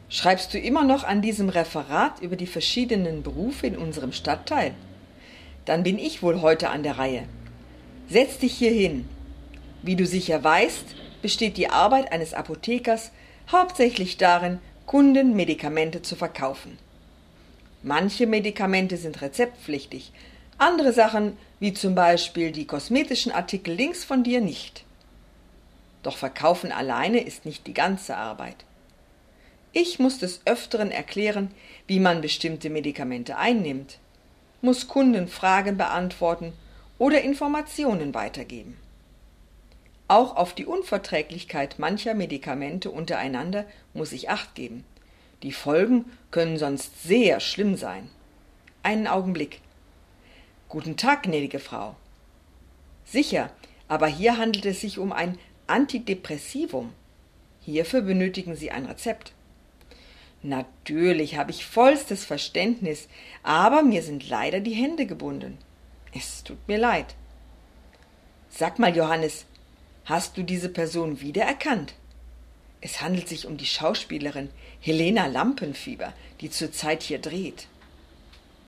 Schreibst du immer noch an diesem Referat über die verschiedenen Berufe in unserem Stadtteil? Dann bin ich wohl heute an der Reihe. Setz dich hier hin. Wie du sicher weißt, besteht die Arbeit eines Apothekers hauptsächlich darin, Kunden Medikamente zu verkaufen. Manche Medikamente sind rezeptpflichtig, andere Sachen, wie zum Beispiel die kosmetischen Artikel links von dir, nicht. Doch Verkaufen alleine ist nicht die ganze Arbeit. Ich muss des Öfteren erklären, wie man bestimmte Medikamente einnimmt, muss Kunden Fragen beantworten oder Informationen weitergeben. Auch auf die Unverträglichkeit mancher Medikamente untereinander muss ich Acht geben. Die Folgen können sonst sehr schlimm sein. Einen Augenblick. Guten Tag, gnädige Frau. Sicher, aber hier handelt es sich um ein Antidepressivum. Hierfür benötigen Sie ein Rezept. Natürlich habe ich vollstes Verständnis, aber mir sind leider die Hände gebunden. Es tut mir leid. Sag mal, Johannes, hast du diese Person wiedererkannt? Es handelt sich um die Schauspielerin Helena Lampenfieber, die zurzeit hier dreht.